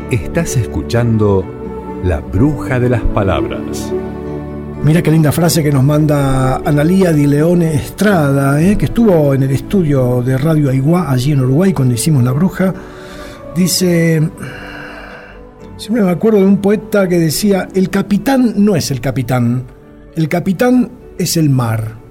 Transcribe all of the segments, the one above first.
Estás escuchando La Bruja de las Palabras. Mira qué linda frase que nos manda Analía Di Leone Estrada, que estuvo en el estudio de Radio Aiguá, allí en Uruguay, cuando hicimos La Bruja. Dice, siempre me acuerdo de un poeta que decía, el capitán no es el capitán es el mar.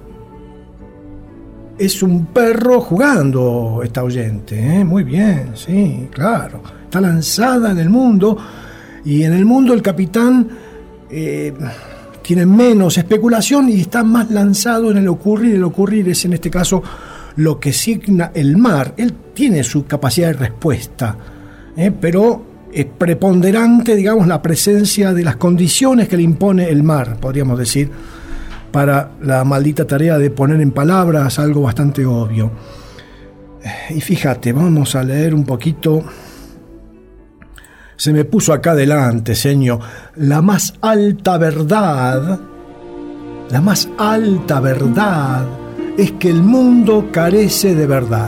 Es un perro jugando esta oyente, muy bien, sí, claro. Está lanzada en el mundo, y en el mundo el capitán tiene menos especulación y está más lanzado en el ocurrir. El ocurrir es en este caso lo que signa el mar. Él tiene su capacidad de respuesta, pero es preponderante, digamos, la presencia de las condiciones que le impone el mar, podríamos decir, para la maldita tarea de poner en palabras algo bastante obvio. Y fíjate, vamos a leer un poquito. Se me puso acá delante, señor. La más alta verdad es que el mundo carece de verdad.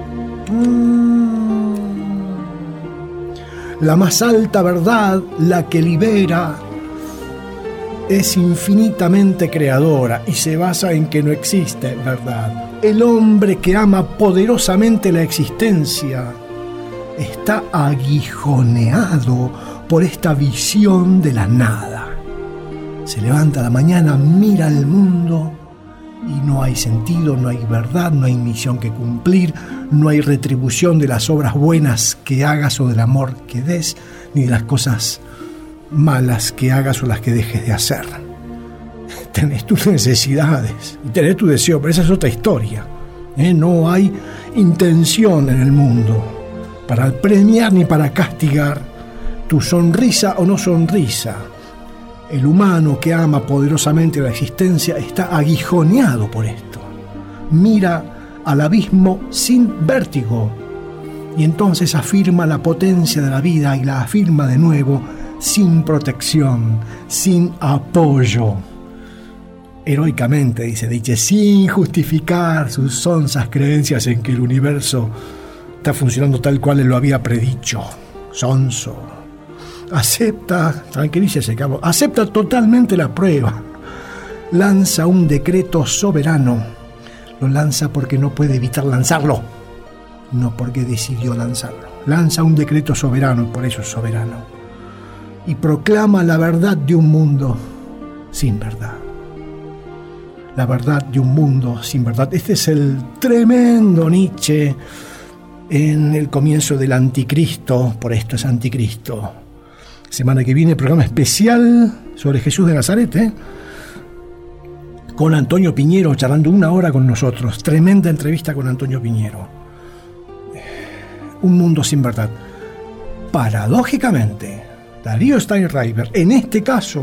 La más alta verdad, la que libera, es infinitamente creadora y se basa en que no existe verdad. El hombre que ama poderosamente la existencia está aguijoneado por esta visión de la nada. Se levanta a la mañana, mira al mundo y no hay sentido, no hay verdad, no hay misión que cumplir, no hay retribución de las obras buenas que hagas o del amor que des, ni de las cosas malas que hagas o las que dejes de hacer. Tenés tus necesidades y tenés tu deseo, pero esa es otra historia. No hay intención en el mundo para premiar ni para castigar tu sonrisa o no sonrisa. El humano que ama poderosamente la existencia está aguijoneado por esto. Mira al abismo sin vértigo y entonces afirma la potencia de la vida y la afirma de nuevo sin protección, sin apoyo. Heroicamente, dice Nietzsche, sin justificar sus sonzas creencias en que el universo está funcionando tal cual él lo había predicho. Sonso. Tranquilícese, cabo. Acepta totalmente la prueba. Lanza un decreto soberano. Lo lanza porque no puede evitar lanzarlo, no porque decidió lanzarlo. Lanza un decreto soberano, por eso es soberano. Y proclama la verdad de un mundo sin verdad. La verdad de un mundo sin verdad. Este es el tremendo Nietzsche en el comienzo del Anticristo. Por esto es Anticristo. Semana que viene, programa especial sobre Jesús de Nazaret, con Antonio Piñero, charlando 1 hora con nosotros. Tremenda entrevista con Antonio Piñero. Un mundo sin verdad. Paradójicamente, Darío Steinreiber, en este caso,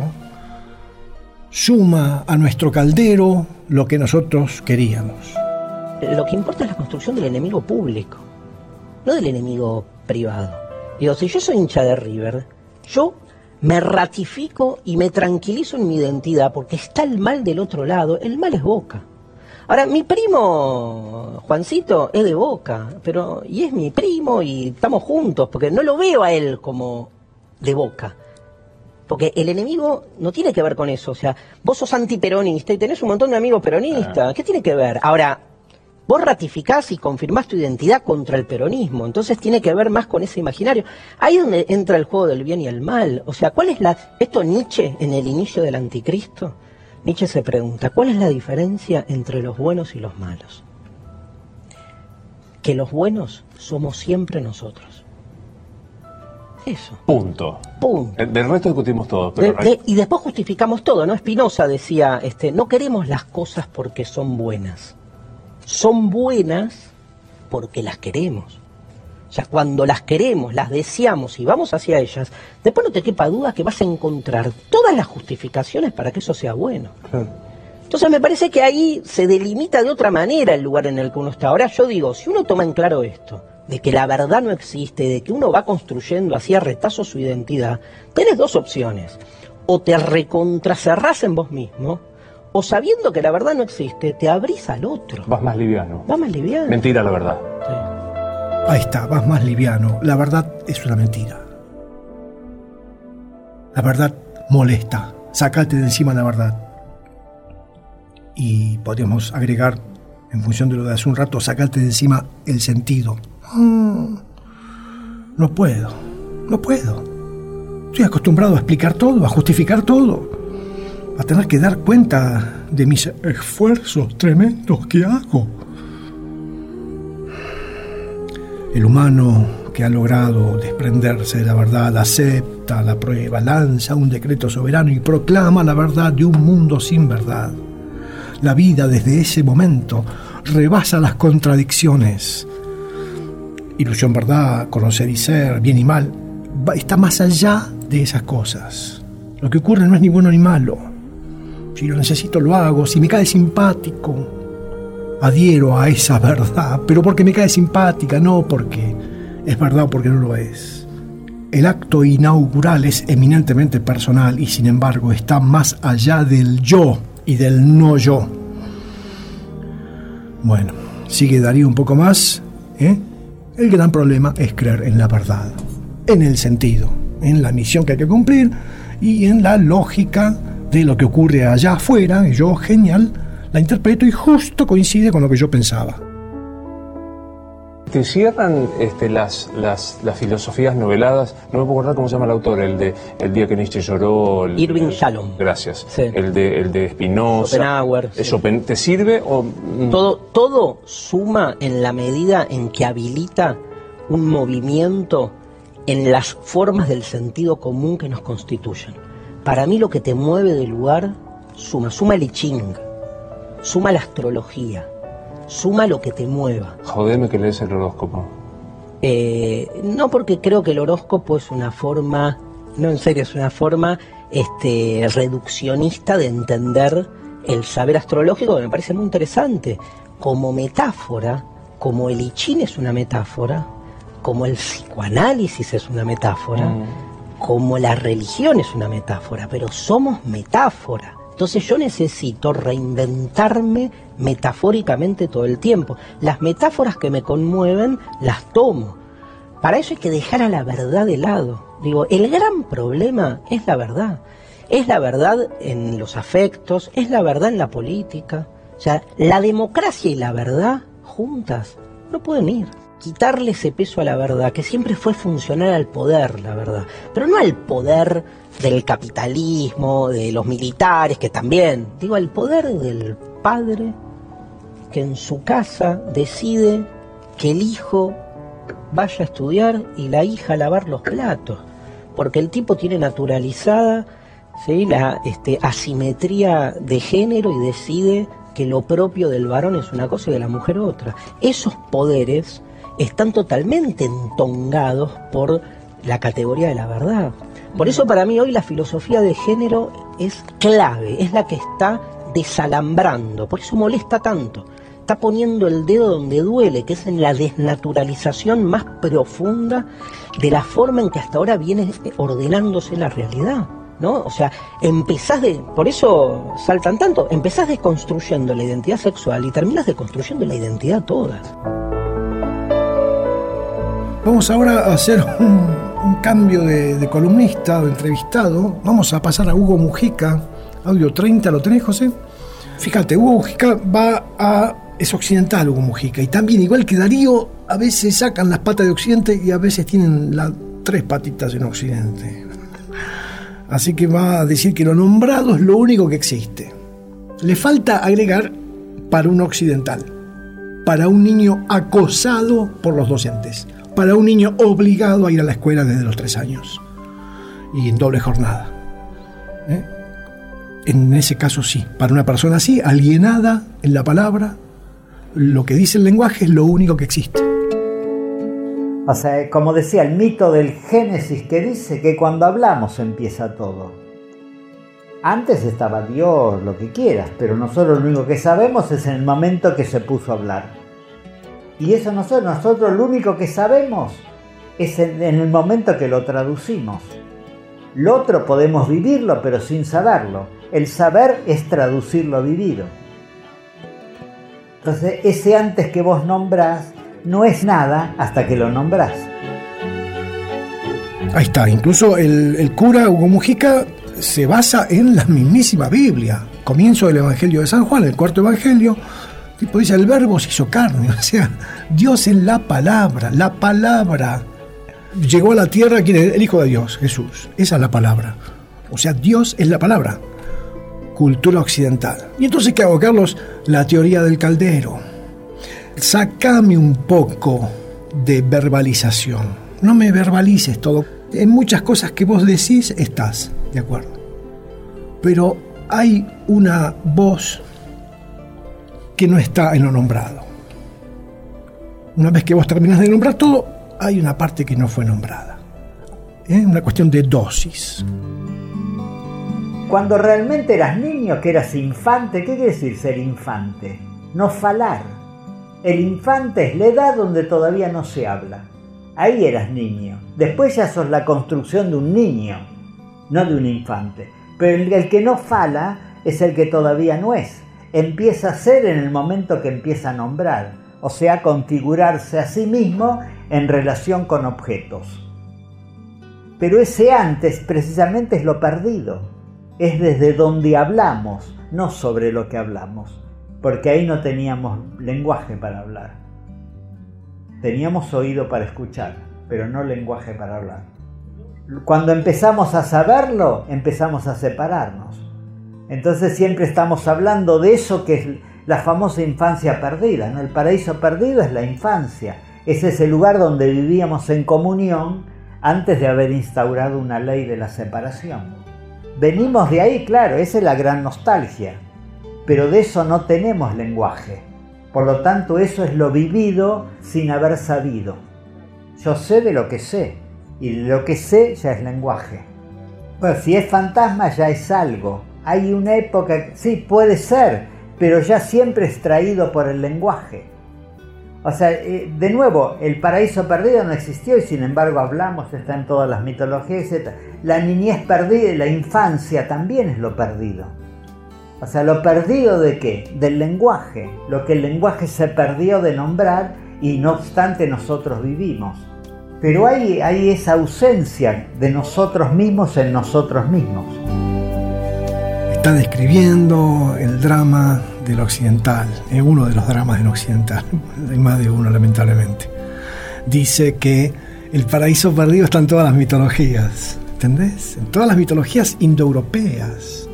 suma a nuestro caldero lo que nosotros queríamos. Lo que importa es la construcción del enemigo público, no del enemigo privado. Digo, si yo soy hincha de River, yo me ratifico y me tranquilizo en mi identidad porque está el mal del otro lado. El mal es Boca. Ahora, mi primo Juancito es de Boca, y es mi primo y estamos juntos, porque no lo veo a él como de Boca. Porque el enemigo no tiene que ver con eso. O sea, vos sos antiperonista y tenés un montón de amigos peronistas. ¿Qué tiene que ver? Ahora, vos ratificás y confirmás tu identidad contra el peronismo. Entonces tiene que ver más con ese imaginario. Ahí es donde entra el juego del bien y el mal. O sea, ¿cuál es esto Nietzsche en el inicio del Anticristo? Nietzsche se pregunta, ¿cuál es la diferencia entre los buenos y los malos? Que los buenos somos siempre nosotros. Eso. Punto. Del resto discutimos todo. Pero y después justificamos todo, ¿no? Spinoza decía, no queremos las cosas porque son buenas. Son buenas porque las queremos. O sea, cuando las queremos, las deseamos y vamos hacia ellas, después no te quepa duda que vas a encontrar todas las justificaciones para que eso sea bueno. Entonces me parece que ahí se delimita de otra manera el lugar en el que uno está. Ahora yo digo, si uno toma en claro esto, de que la verdad no existe, de que uno va construyendo así a retazo su identidad, tenés 2 opciones. O te recontracerrás en vos mismo, o sabiendo que la verdad no existe, te abrís al otro. Vas más liviano. Mentira la verdad. Sí. Ahí está, vas más liviano. La verdad es una mentira. La verdad molesta. Sácate de encima la verdad. Y podríamos agregar, en función de lo de hace un rato, sácate de encima el sentido. No puedo. Estoy acostumbrado a explicar todo, a justificar todo, a tener que dar cuenta de mis esfuerzos tremendos que hago. El humano que ha logrado desprenderse de la verdad acepta la prueba, lanza un decreto soberano y proclama la verdad de un mundo sin verdad. La vida desde ese momento rebasa las contradicciones. Ilusión, verdad, conocer y ser, bien y mal, está más allá de esas cosas. Lo que ocurre no es ni bueno ni malo. Si lo necesito lo hago, si me cae simpático, adhiero a esa verdad, pero porque me cae simpática, no porque es verdad o porque no lo es. El acto inaugural es eminentemente personal y sin embargo está más allá del yo y del no yo. Bueno, sigue Darío un poco más, El gran problema es creer en la verdad, en el sentido, en la misión que hay que cumplir y en la lógica de lo que ocurre allá afuera. Y yo, genial, la interpreto y justo coincide con lo que yo pensaba. ¿Te cierran las filosofías noveladas? No me puedo acordar cómo se llama el autor, el de El día que Nietzsche lloró. Irving Yalom. Gracias. Sí. El de Spinoza. Schopenhauer. Sí. ¿Te sirve o...? Todo suma en la medida en que habilita un movimiento en las formas del sentido común que nos constituyen. Para mí lo que te mueve del lugar suma el I Ching, suma la astrología, suma lo que te mueva. Jodeme que lees el horóscopo. No, porque creo que el horóscopo es una forma, no, en serio, es una forma reduccionista de entender el saber astrológico, que me parece muy interesante. Como metáfora, como el I Ching es una metáfora, como el psicoanálisis es una metáfora, como la religión es una metáfora, pero somos metáfora. Entonces yo necesito reinventarme metafóricamente todo el tiempo. Las metáforas que me conmueven las tomo. Para eso hay que dejar a la verdad de lado. Digo, el gran problema es la verdad. Es la verdad en los afectos, es la verdad en la política. O sea, la democracia y la verdad juntas no pueden ir. Quitarle ese peso a la verdad, que siempre fue funcional al poder, la verdad. Pero no al poder del capitalismo, de los militares, que también. Digo, al poder del padre que en su casa decide que el hijo vaya a estudiar y la hija a lavar los platos. Porque el tipo tiene naturalizada, ¿sí?, la asimetría de género y decide que lo propio del varón es una cosa y de la mujer otra. Esos poderes están totalmente entongados por la categoría de la verdad. Por eso para mí hoy la filosofía de género es clave, es la que está desalambrando, por eso molesta tanto. Está poniendo el dedo donde duele, que es en la desnaturalización más profunda de la forma en que hasta ahora viene ordenándose la realidad, ¿no? O sea, por eso saltan tanto, empezás desconstruyendo la identidad sexual y terminas desconstruyendo la identidad toda. Vamos ahora a hacer un cambio de columnista, de entrevistado. Vamos a pasar a Hugo Mujica, audio 30, ¿lo tenés, José? Fíjate, Hugo Mujica es occidental, Hugo Mujica, y también, igual que Darío, a veces sacan las patas de Occidente y a veces tienen las 3 patitas en Occidente. Así que va a decir que lo nombrado es lo único que existe. Le falta agregar para un occidental, para un niño acosado por los docentes, para un niño obligado a ir a la escuela desde los 3 años y en doble jornada. En ese caso sí, para una persona así, alienada en la palabra, lo que dice el lenguaje es lo único que existe. O sea, como decía el mito del Génesis, que dice que cuando hablamos empieza todo. Antes estaba Dios, lo que quieras, pero nosotros lo único que sabemos es en el momento que se puso a hablar. Y eso nosotros lo único que sabemos es en el momento que lo traducimos. Lo otro podemos vivirlo, pero sin saberlo. El saber es traducir lo vivido. Entonces, ese antes que vos nombrás no es nada hasta que lo nombrás. Ahí está, incluso el cura Hugo Mujica se basa en la mismísima Biblia. Comienzo del Evangelio de San Juan, el cuarto Evangelio, tipo dice, el verbo se hizo carne, o sea, Dios es la palabra llegó a la tierra, ¿quién es? El Hijo de Dios, Jesús, esa es la palabra, o sea, Dios es la palabra, cultura occidental. Y entonces, ¿qué hago, Carlos? La teoría del caldero. Sácame un poco de verbalización, no me verbalices todo. En muchas cosas que vos decís estás de acuerdo, pero hay una voz que no está en lo nombrado. Una vez que vos terminás de nombrar todo, hay una parte que no fue nombrada. Una cuestión de dosis. Cuando realmente eras niño, que eras infante, ¿qué quiere decir ser infante? No falar. El infante es la edad donde todavía no se habla. Ahí eras niño. Después ya sos la construcción de un niño, no de un infante. Pero el que no fala es el que todavía no es. Empieza a ser en el momento que empieza a nombrar, o sea, a configurarse a sí mismo en relación con objetos. Pero ese antes precisamente es lo perdido. Es desde donde hablamos, no sobre lo que hablamos, porque ahí no teníamos lenguaje para hablar. Teníamos oído para escuchar, pero no lenguaje para hablar. Cuando empezamos a saberlo, empezamos a separarnos. Entonces siempre estamos hablando de eso que es la famosa infancia perdida, ¿no? El paraíso perdido es la infancia. Ese es el lugar donde vivíamos en comunión antes de haber instaurado una ley de la separación. Venimos de ahí, claro, esa es la gran nostalgia. Pero de eso no tenemos lenguaje. Por lo tanto, eso es lo vivido sin haber sabido. Yo sé de lo que sé, y de lo que sé ya es lenguaje. Bueno, si es fantasma ya es algo. Hay una época, sí, puede ser, pero ya siempre extraído por el lenguaje. O sea, de nuevo, el paraíso perdido no existió y sin embargo hablamos, está en todas las mitologías, etc. La niñez perdida y la infancia también es lo perdido. O sea, ¿lo perdido de qué? Del lenguaje. Lo que el lenguaje se perdió de nombrar y no obstante nosotros vivimos. Pero hay esa ausencia de nosotros mismos en nosotros mismos. Está describiendo el drama del occidental, uno de los dramas del occidental, hay más de uno lamentablemente. Dice que el paraíso perdido está en todas las mitologías, ¿entendés? En todas las mitologías indoeuropeas.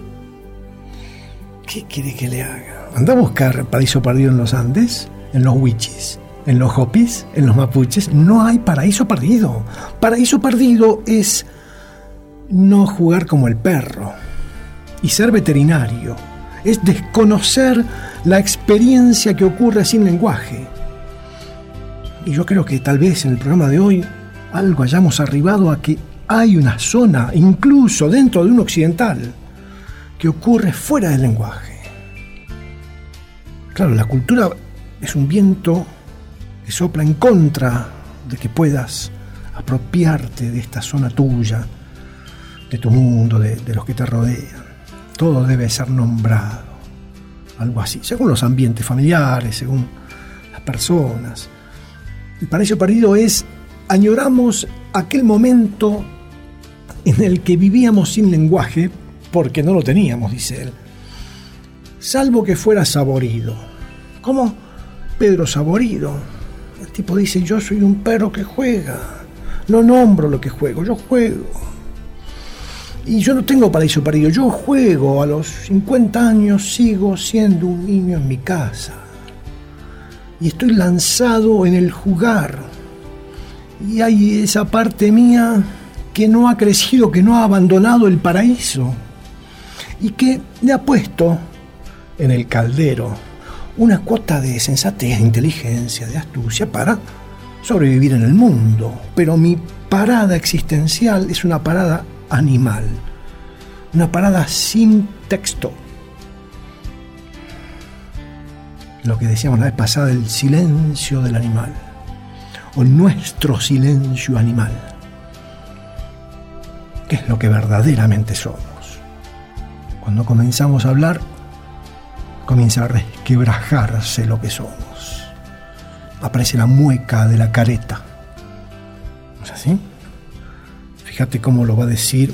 ¿Qué quiere que le haga? Anda a buscar el paraíso perdido en los Andes, en los Huichis, en los Hopis, en los Mapuches. No hay paraíso perdido. Paraíso perdido es no jugar como el perro y ser veterinario. Es desconocer la experiencia que ocurre sin lenguaje. Y yo creo que tal vez en el programa de hoy algo hayamos arribado a que hay una zona, incluso dentro de un occidental, que ocurre fuera del lenguaje. Claro, la cultura es un viento que sopla en contra de que puedas apropiarte de esta zona tuya, de tu mundo, de los que te rodean. Todo debe ser nombrado, algo así, según los ambientes familiares, según las personas. El paraíso perdido es, añoramos aquel momento en el que vivíamos sin lenguaje, porque no lo teníamos, dice él, salvo que fuera Saborido. ¿Cómo? Pedro Saborido. El tipo dice, yo soy un perro que juega, no nombro lo que juego, yo juego. Y yo no tengo paraíso perdido, yo juego, a los 50 años sigo siendo un niño en mi casa. Y estoy lanzado en el jugar. Y hay esa parte mía que no ha crecido, que no ha abandonado el paraíso. Y que le ha puesto en el caldero una cuota de sensatez, de inteligencia, de astucia para sobrevivir en el mundo. Pero mi parada existencial es una parada animal, una parada sin texto. Lo que decíamos la vez pasada, el silencio del animal, o nuestro silencio animal, que es lo que verdaderamente somos. Cuando comenzamos a hablar, comienza a resquebrajarse lo que somos. Aparece la mueca de la careta. ¿No es así? Fíjate cómo lo va a decir.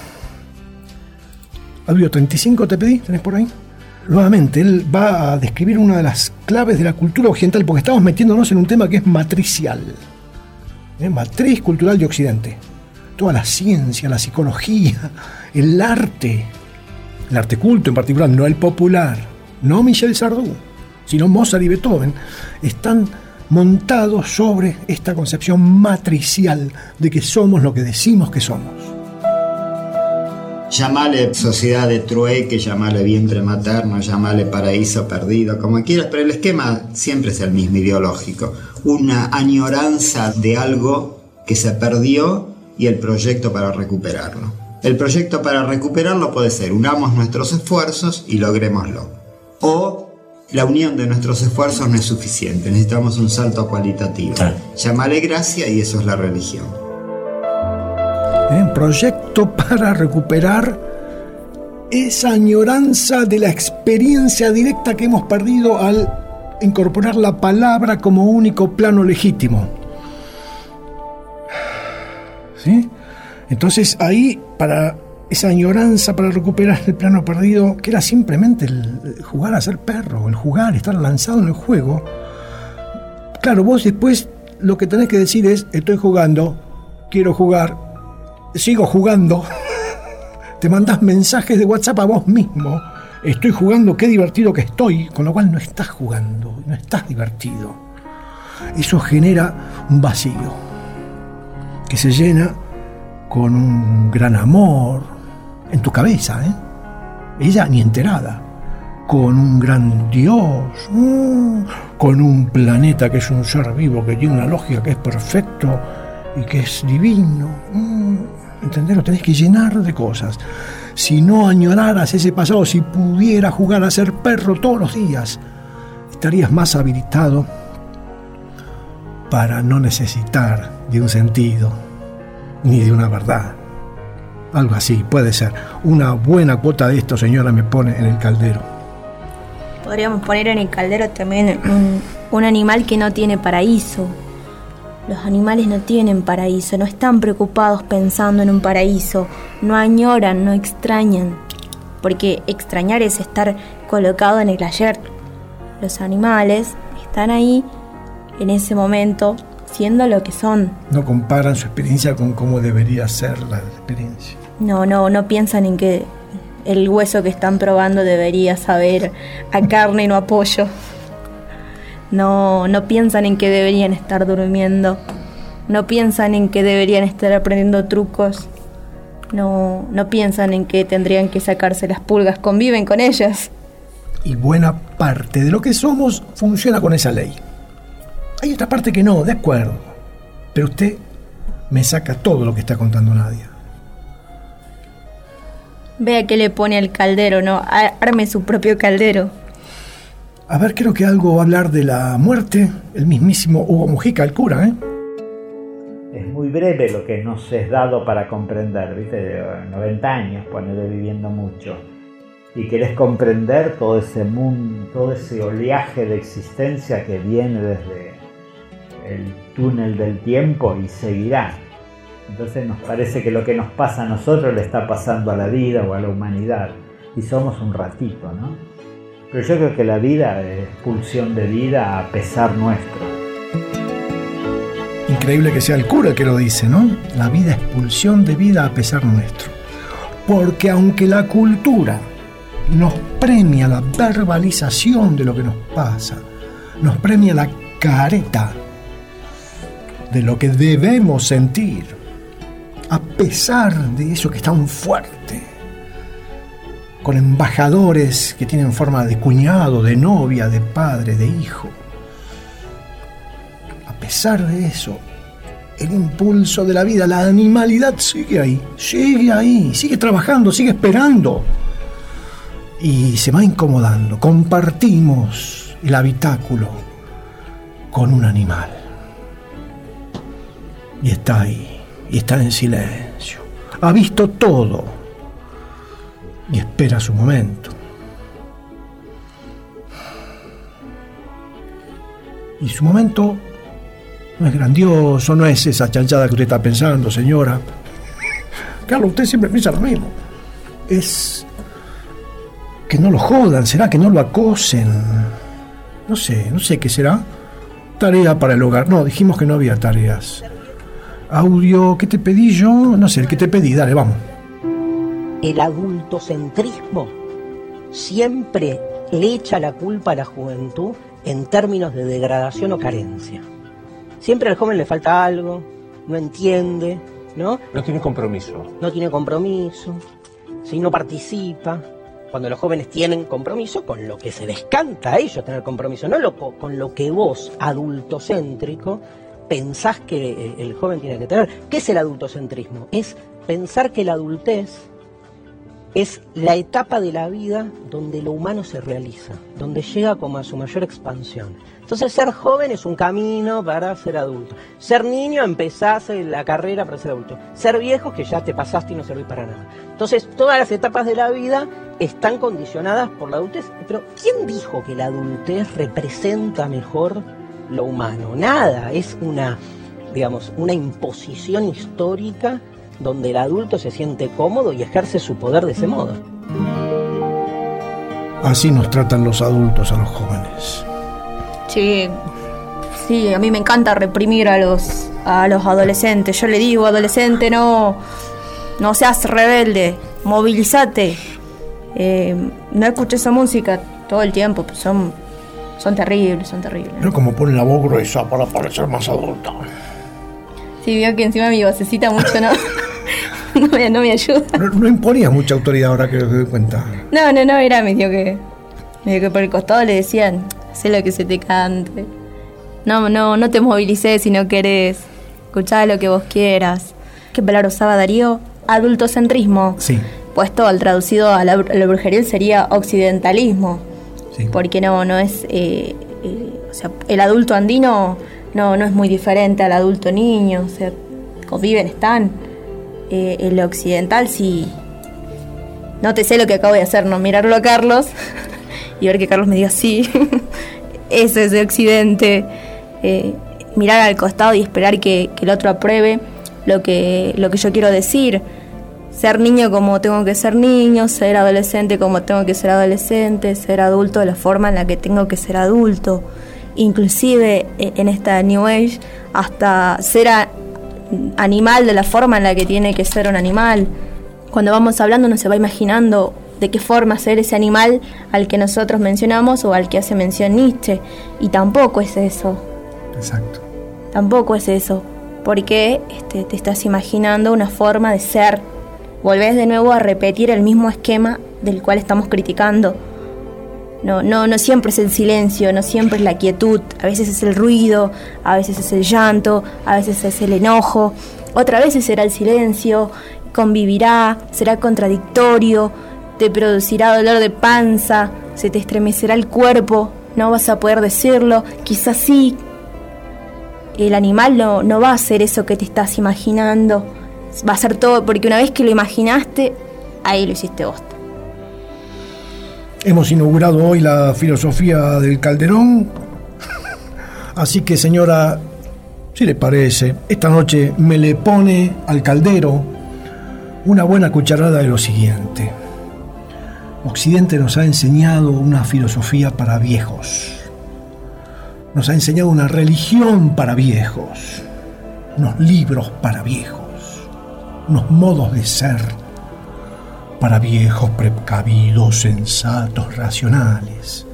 Audio 35 te pedí, ¿tenés por ahí? Nuevamente, él va a describir una de las claves de la cultura occidental, porque estamos metiéndonos en un tema que es matricial. Matriz cultural de Occidente. Toda la ciencia, la psicología, el arte culto en particular, no el popular, no Michel Sardou, sino Mozart y Beethoven, están montados sobre esta concepción matricial de que somos lo que decimos que somos. Llamale sociedad de trueque, llamale vientre materno, llamale paraíso perdido, como quieras, pero el esquema siempre es el mismo, ideológico. Una añoranza de algo que se perdió y el proyecto para recuperarlo. El proyecto para recuperarlo puede ser: unamos nuestros esfuerzos y logrémoslo. O la unión de nuestros esfuerzos no es suficiente, necesitamos un salto cualitativo. Llamale gracia y eso es la religión. Proyecto para recuperar esa añoranza de la experiencia directa que hemos perdido al incorporar la palabra como único plano legítimo. ¿Sí? Entonces ahí, para esa añoranza para recuperar el plano perdido, que era simplemente el jugar a ser perro, el jugar, estar lanzado en el juego. Claro, vos después lo que tenés que decir es: estoy jugando, quiero jugar, sigo jugando. Te mandás mensajes de WhatsApp a vos mismo: estoy jugando, qué divertido que estoy, con lo cual no estás jugando, no estás divertido. Eso genera un vacío que se llena con un gran amor en tu cabeza, ella ni enterada, con un gran Dios, con un planeta que es un ser vivo, que tiene una lógica, que es perfecto y que es divino. ¿Entendés? Lo tenés que llenar de cosas. Si no añoraras ese pasado, si pudieras jugar a ser perro todos los días, estarías más habilitado para no necesitar de un sentido ni de una verdad. Algo así, puede ser. Una buena cuota de esto, señora, me pone en el caldero. Podríamos poner en el caldero también un animal que no tiene paraíso. Los animales no tienen paraíso, no están preocupados pensando en un paraíso, no añoran, no extrañan, porque extrañar es estar colocado en el ayer. Los animales están ahí, en ese momento, siendo lo que son. No comparan su experiencia con cómo debería ser la experiencia. No piensan en que el hueso que están probando debería saber a carne y no a pollo. No piensan en que deberían estar durmiendo. No piensan en que deberían estar aprendiendo trucos. No piensan en que tendrían que sacarse las pulgas. Conviven con ellas. Y buena parte de lo que somos funciona con esa ley. Hay otra parte que no, de acuerdo. Pero usted me saca todo lo que está contando Nadia. Vea que le pone al caldero, ¿no? Arme su propio caldero. A ver, creo que algo va a hablar de la muerte, el mismísimo Hugo Mujica, el cura, Es muy breve lo que nos es dado para comprender, ¿viste? 90 años, ponele, viviendo mucho. Y querés comprender todo ese mundo, todo ese oleaje de existencia que viene desde el túnel del tiempo y seguirá. Entonces nos parece que lo que nos pasa a nosotros le está pasando a la vida o a la humanidad. Y somos un ratito, ¿no? Pero yo creo que la vida es pulsión de vida a pesar nuestro. Increíble que sea el cura el que lo dice, ¿no? La vida es pulsión de vida a pesar nuestro. Porque aunque la cultura nos premia la verbalización de lo que nos pasa, nos premia la careta de lo que debemos sentir, a pesar de eso que es tan fuerte, con embajadores que tienen forma de cuñado, de novia, de padre, de hijo. A pesar de eso, el impulso de la vida, la animalidad sigue ahí, sigue trabajando, sigue esperando. Y se va incomodando. Compartimos el habitáculo con un animal. Y está ahí, y está en silencio. Ha visto todo y espera su momento. Y su momento no es grandioso, no es esa chanchada que usted está pensando, señora. Carlos, usted siempre piensa lo mismo. Es que no lo jodan, será que no lo acosen. No sé qué será. Tarea para el hogar. No, dijimos que no había tareas. Audio, ¿qué te pedí yo? No sé, el que te pedí, dale, vamos. El adultocentrismo siempre le echa la culpa a la juventud en términos de degradación o carencia. Siempre al joven le falta algo, no entiende, ¿no? No tiene compromiso. No tiene compromiso, si no participa. Cuando los jóvenes tienen compromiso con lo que se les canta a ellos tener compromiso, no con lo que vos, adultocéntrico, pensás que el joven tiene que tener. ¿Qué es el adultocentrismo? Es pensar que la adultez es la etapa de la vida donde lo humano se realiza, donde llega como a su mayor expansión. Entonces ser joven es un camino para ser adulto. Ser niño empezás la carrera para ser adulto. Ser viejo que ya te pasaste y no servís para nada. Entonces todas las etapas de la vida están condicionadas por la adultez. Pero ¿quién dijo que la adultez representa mejor lo humano? Nada, es una imposición histórica donde el adulto se siente cómodo y ejerce su poder de ese modo. Así nos tratan los adultos a los jóvenes. Sí, a mí me encanta reprimir a los adolescentes. Yo le digo, adolescente, no seas rebelde, movilízate. No escuches esa música todo el tiempo, pues son terribles. Pero como ponen la voz gruesa para parecer más adulto. Sí, veo que encima mi vocecita mucho no me ayuda. No imponía mucha autoridad ahora que me doy cuenta. No, era medio que por el costado le decían, hacé lo que se te cante. No te movilices si no querés. Escuchá lo que vos quieras. ¿Qué palabra usaba Darío? Adultocentrismo. Sí. Puesto al traducido a la brujería sería occidentalismo. Sí. Porque no es... o sea, el adulto andino no es muy diferente al adulto niño. O sea, conviven, están. El occidental sí... No te sé lo que acabo de hacer, no mirarlo a Carlos y ver que Carlos me diga sí. Eso es de occidente. Mirar al costado y esperar que el otro apruebe lo que yo quiero decir. Ser niño como tengo que ser niño, ser adolescente como tengo que ser adolescente, ser adulto de la forma en la que tengo que ser adulto. Inclusive en esta New Age, hasta ser animal de la forma en la que tiene que ser un animal. Cuando vamos hablando uno se va imaginando de qué forma ser ese animal al que nosotros mencionamos o al que hace mención Nietzsche. Y tampoco es eso. Exacto. Tampoco es eso. Porque te estás imaginando una forma de ser. Volvés de nuevo a repetir el mismo esquema del cual estamos criticando. No siempre es el silencio, no siempre es la quietud. A veces es el ruido, a veces es el llanto, a veces es el enojo. Otra vez será el silencio, convivirá, será contradictorio, te producirá dolor de panza, se te estremecerá el cuerpo, no vas a poder decirlo, quizás sí. El animal no va a hacer eso que te estás imaginando, va a ser todo, porque una vez que lo imaginaste, ahí lo hiciste vos. Hemos inaugurado hoy la filosofía del Calderón, así que señora, si le parece, esta noche me le pone al caldero una buena cucharada de lo siguiente. Occidente nos ha enseñado una filosofía para viejos, nos ha enseñado una religión para viejos, unos libros para viejos, unos modos de ser para viejos precavidos, sensatos, racionales.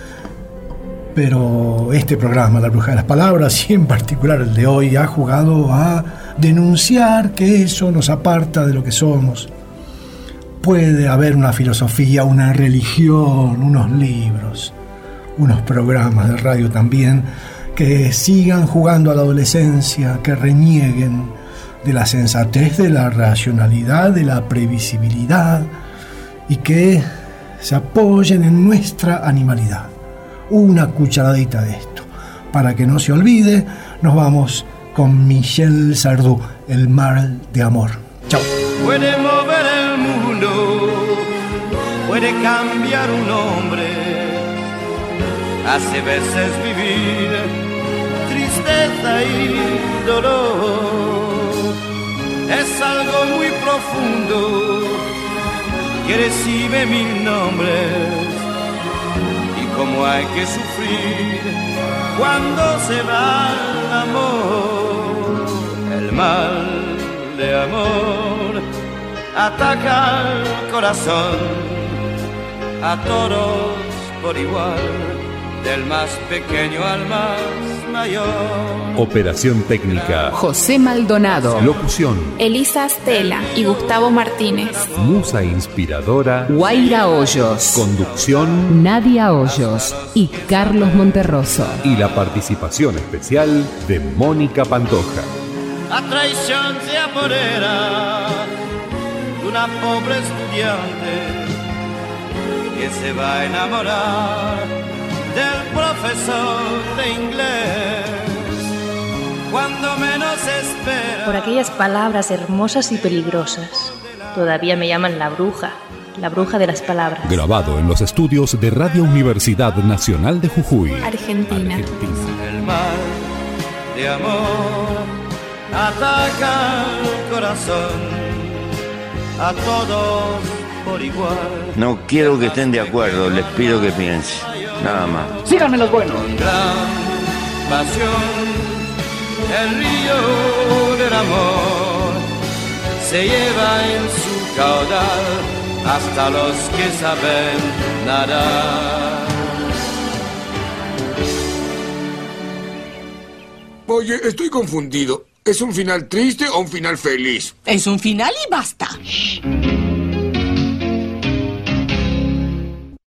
Pero este programa, La Bruja de las Palabras, y en particular el de hoy, ha jugado a denunciar que eso nos aparta de lo que somos. Puede haber una filosofía, una religión, unos libros, unos programas de radio también, que sigan jugando a la adolescencia, que renieguen de la sensatez, de la racionalidad, de la previsibilidad, y que se apoyen en nuestra animalidad. Una cucharadita de esto. Para que no se olvide, nos vamos con Michel Sardou, El Mar de Amor. Chao. Puede mover el mundo, puede cambiar un hombre, hace veces vivir tristeza y dolor. es algo muy profundo que recibe mil nombres. Y cómo hay que sufrir cuando se va el amor. El mal de amor ataca al corazón, a todos por igual, del más pequeño al más mayor. Operación técnica: José Maldonado. Locución: Elisa Stella y Gustavo Martínez. Musa inspiradora: Guaira Hoyos. Conducción: Nadia Hoyos y Carlos Monterroso. Y la participación especial de Mónica Pantoja. La traición se apodera de una pobre estudiante que se va a enamorar del profesor de inglés cuando menos espera. Por aquellas palabras hermosas y peligrosas, todavía me llaman la bruja de las palabras. Grabado en los estudios de Radio Universidad Nacional de Jujuy, Argentina. El mal de amor ataca el corazón, a todos por igual. No quiero que estén de acuerdo, les pido que piensen, nada más. Síganme los buenos. Con gran pasión, el río del amor se lleva en su caudal hasta los que saben nadar. Oye, estoy confundido. ¿Es un final triste o un final feliz? Es un final y basta.